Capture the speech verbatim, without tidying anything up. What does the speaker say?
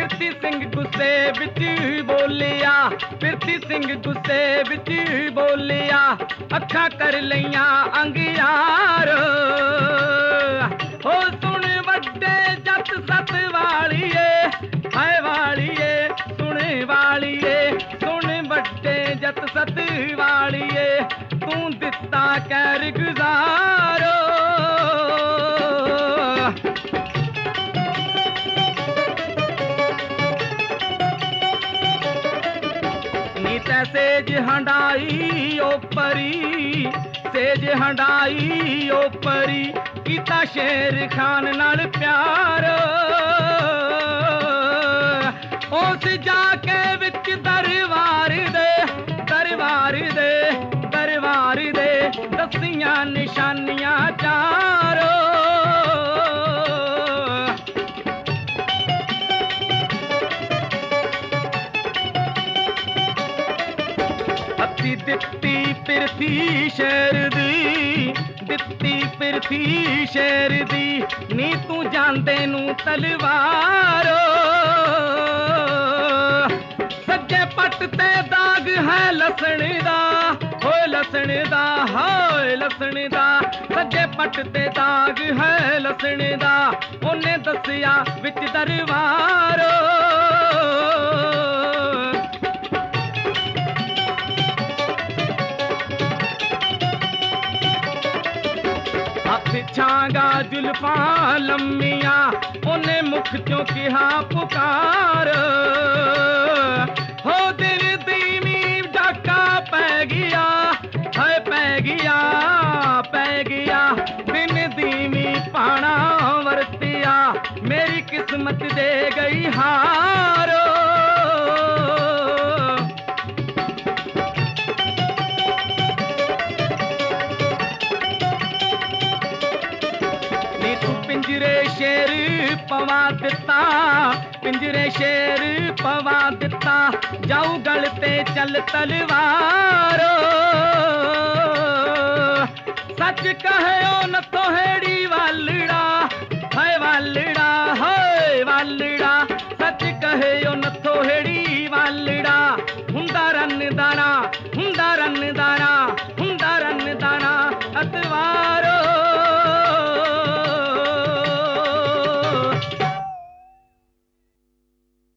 प्रिथी सिंह गुस्से विच बोलिया, प्रिथी सिंह गुस्से विच बोलिया, अखां कर लईयां अंगियार। हो सुन वड्डे जट सत वालिए, हाय वालिए सुन वालिए, सुन वड्डे जट सत वालिए, तू दिता कैर गुजारो। सेज हंडाई ओ परी, सेज हंडाई ओ परी, कीता शेर खान नाल प्यार। उस जाके विच दरबार दे, दरबार दे, दरबार दे, दसियां निशानियां चारो। दित्ती पिरथी शेर दी, दित्ती पिरथी शेर दी, नी तू जांदे नू तलवारो। सज्जे पट ते दाग है लसण दा, होए लसण दा, होए लसण दा, सज्जे पट ते दाग है लसण दा, ओने दसिया विच दरबारो। छांगा जुल्फां लम्मियां, ओने मुख चों किहा पुकार। हो दिल दीमी डाका पै गया, है पै गया, पै गया, दिन दीमी पाना वरतिया, मेरी किस्मत दे गई हारो। पिंजरे शेर पवा दिता, पिंजरे शेर पवा दिता, जाऊ गल ते चल तलवारो। सच कहो न तोहेड़ी वालड़ा, है वालड़ा,